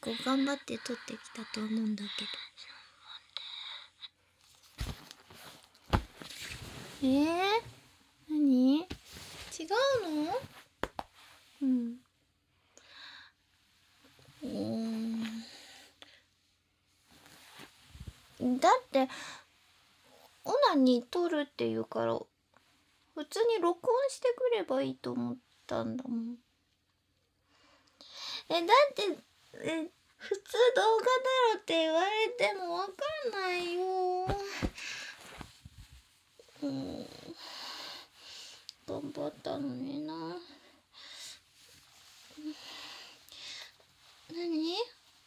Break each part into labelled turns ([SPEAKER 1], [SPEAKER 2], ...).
[SPEAKER 1] 構頑張って撮ってきたと思うんだけど。何？違うの？うん。だってオナに撮るって言うから普通に録音してくればいいと思ったんだもん。だって普通動画だろって言われてもわかんないよ。頑張ったのにな。何？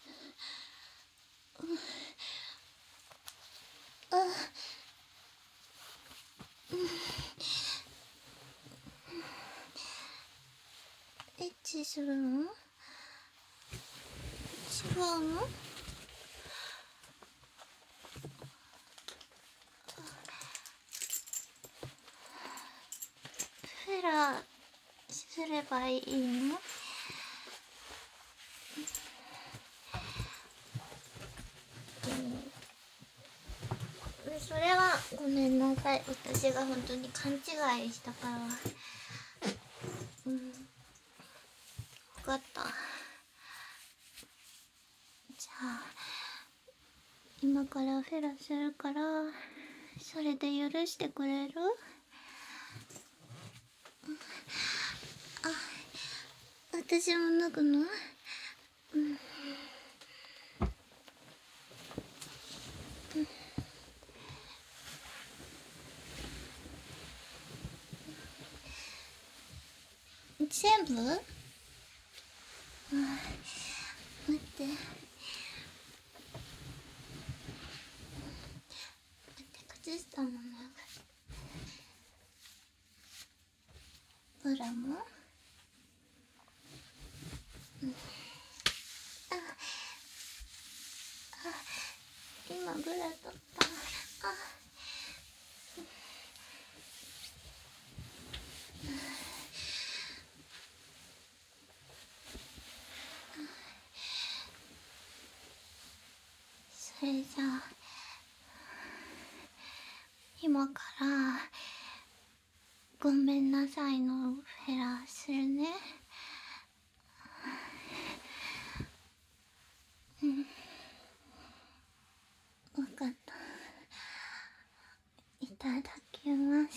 [SPEAKER 1] エッチするの？違うの？フェラすればいいの？それはごめんなさい。私が本当に勘違いしたから。分かった。じゃあ今からフェラするからそれで許してくれる？私も脱ぐの？全部？待って。靴下も脱ぐ。ブラも？今ブラ取った。それじゃあ今からごめんなさいのフェラするね。分かった。いただきます。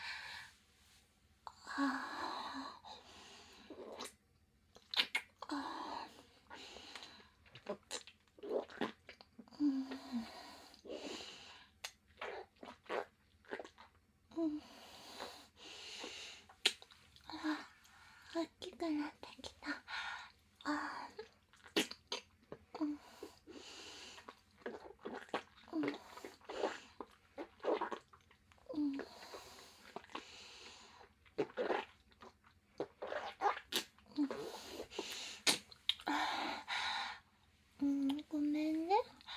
[SPEAKER 1] 大きくなってきた。ごめんね。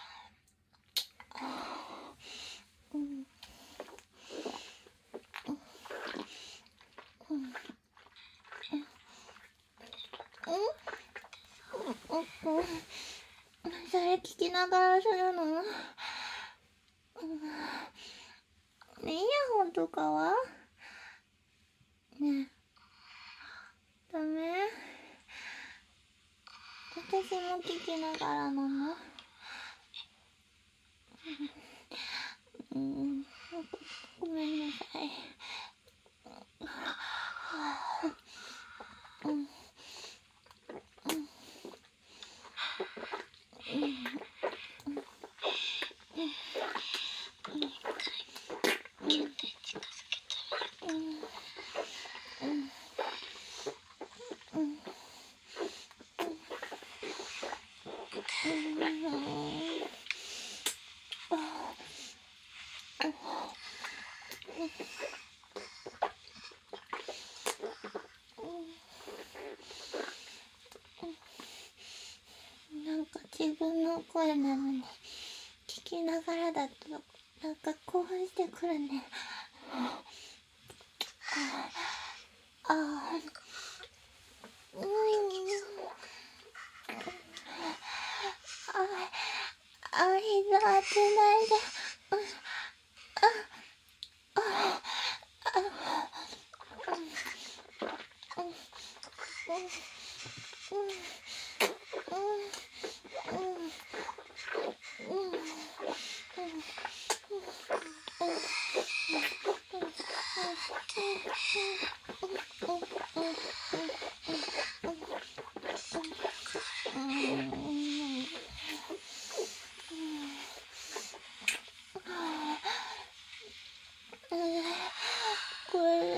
[SPEAKER 1] それ聞きながらするの？イヤホンとかは？ねえ、ダメ？私も聞きながらなの？ごめんなさい。なんか自分の声なのに聞きながらだとなんか興奮してくるね。 膝当てないで。これ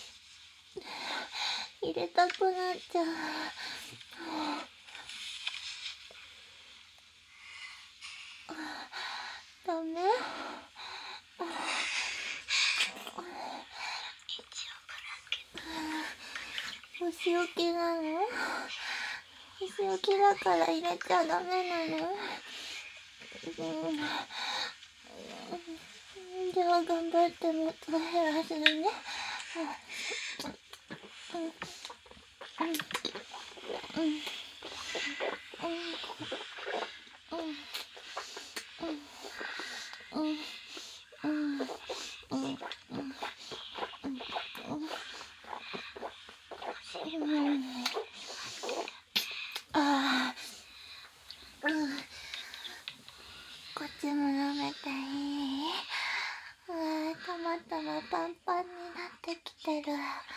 [SPEAKER 1] 入れたくなっちゃう。ダメ？虫除けなの？虫除けだから入れちゃダメなの？じゃあ頑張ってもっと減らすね。こっちも舐めていい？たまたまパンパンになってきてる。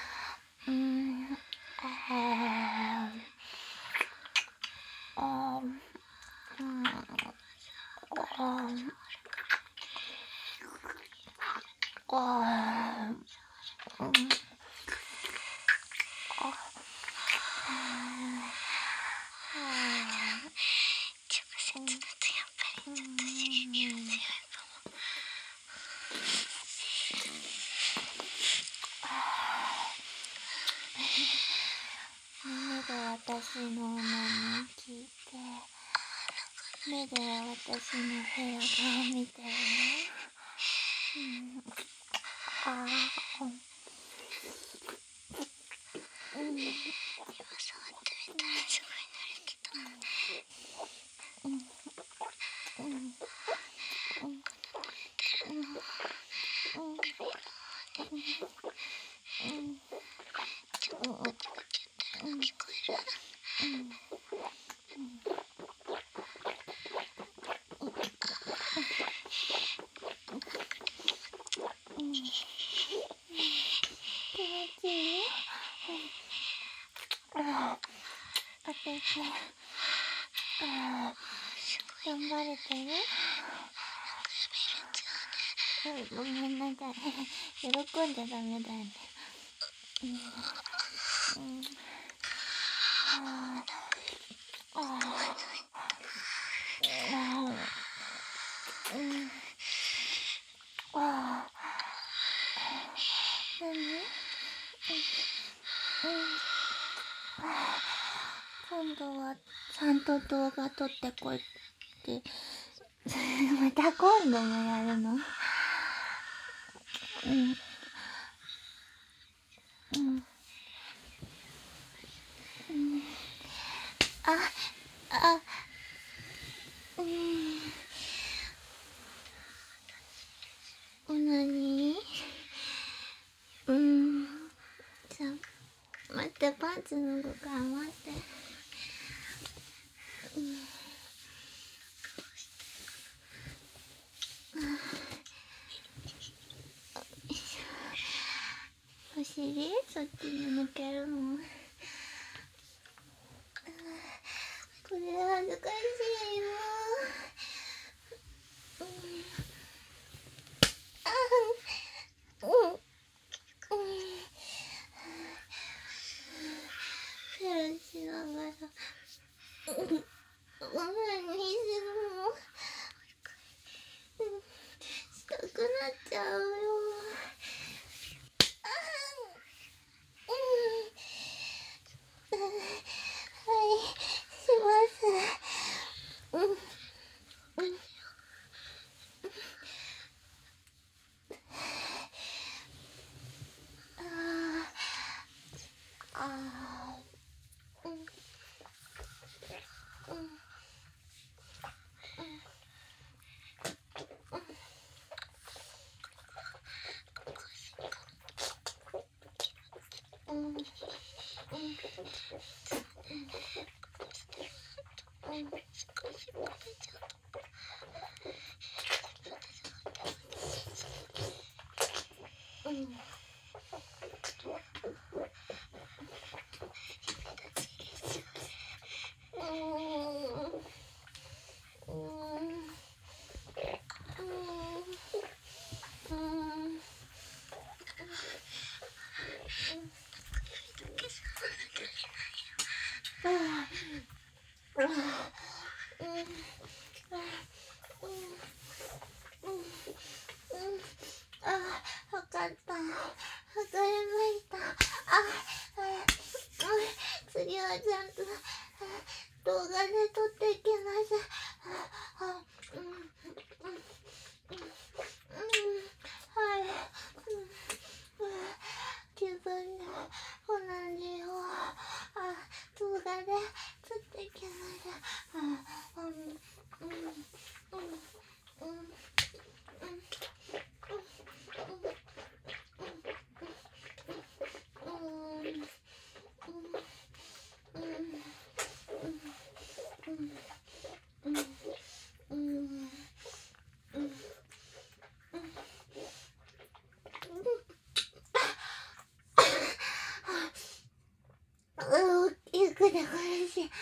[SPEAKER 1] 目で私の名前聞いて、目で私の部屋が見てるの。今触ってみたらすごい慣れてたのね。この濡れてるの首の方にちょっとグチュグチュってるの聞こえる？気持ちいい？私頑張れてる？ごめんなさい。喜んじゃダメだよね。今度はちゃんと動画撮ってこいってまた今度もやるの？何？じゃあ待って、パンツ脱ぐから待って。お尻？そっちに抜けるの？これ恥ずかしいよ。フェラしながらごめん、水もしたくなっちゃうよ。はい、します。 わかった。わかりました。次はちゃんと動画で撮っていきます。はい。自分で同じを動画で撮っていきます。ゆっくり苦しい。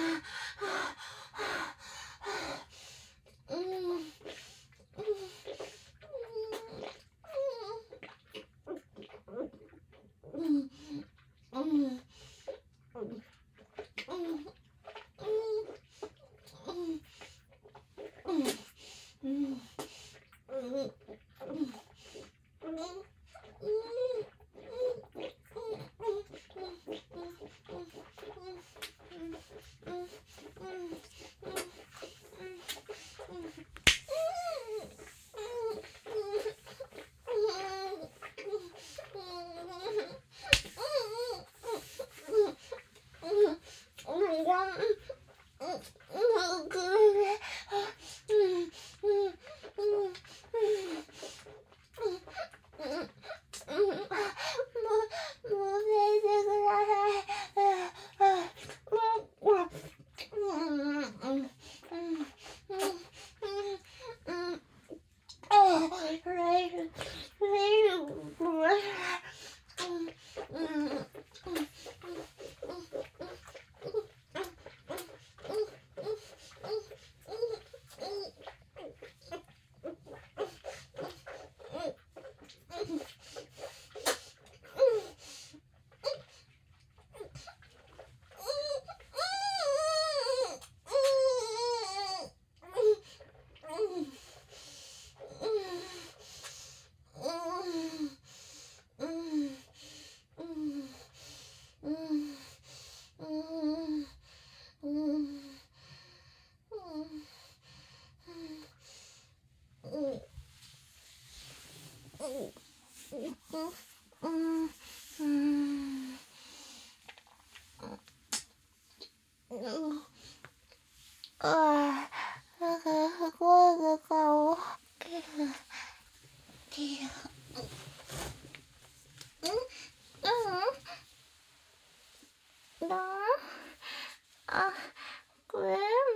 [SPEAKER 1] これ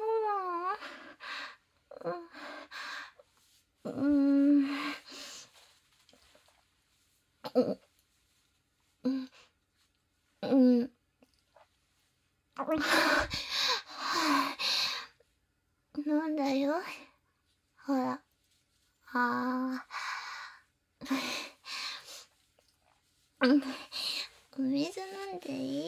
[SPEAKER 1] なんだよ。ほら。お水飲んでいい？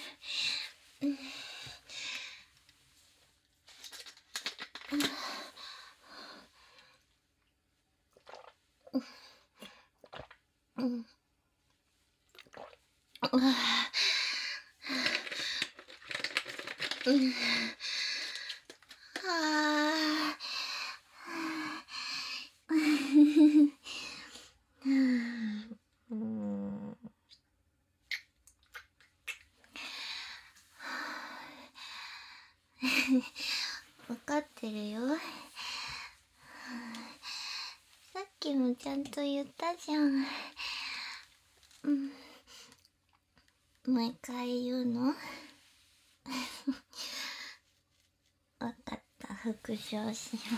[SPEAKER 1] 分かってるよ。さっきもちゃんと言ったじゃん。もう一回言うの？ 復唱します。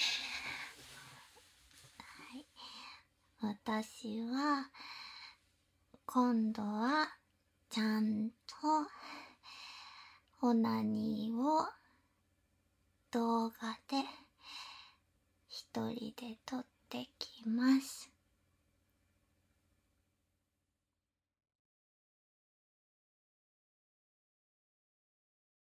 [SPEAKER 1] はい、私は今度はちゃんとオナニーを動画で一人で撮ってきます。